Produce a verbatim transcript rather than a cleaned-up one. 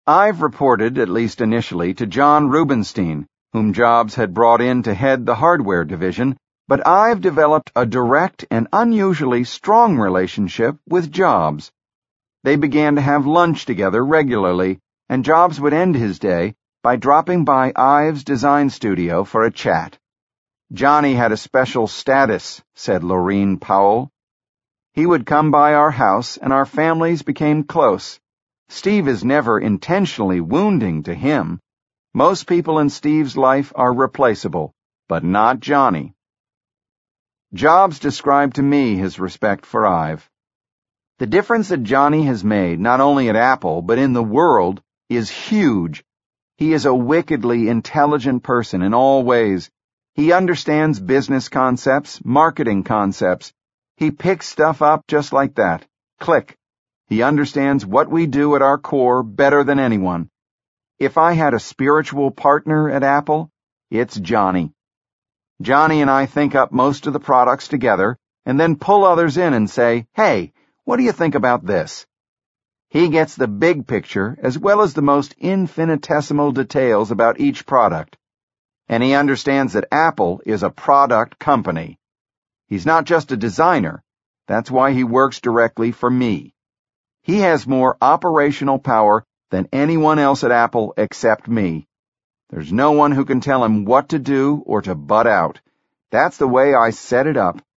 I've reported, at least initially, to John Rubinstein, whom Jobs had brought in to head the hardware division, but I've developed a direct and unusually strong relationship with Jobs. They began to have lunch together regularly, and Jobs would end his day by dropping by Ives' design studio for a chat. Johnny had a special status, said Laureen Powell. He would come by our house, and our families became close. Steve is never intentionally wounding to him. Most people in Steve's life are replaceable, but not Johnny. Jobs described to me his respect for Ive. The difference that Johnny has made, not only at Apple, but in the world, is huge. He is a wickedly intelligent person in all ways. He understands business concepts, marketing concepts. He picks stuff up just like that. Click. He understands what we do at our core better than anyone. If I had a spiritual partner at Apple, it's Johnny. Johnny and I think up most of the products together and then pull others in and say, hey, what do you think about this? He gets the big picture as well as the most infinitesimal details about each product. And he understands that Apple is a product company. He's not just a designer. That's why he works directly for me. He has more operational power than anyone else at Apple except me. There's no one who can tell him what to do or to butt out. That's the way I set it up.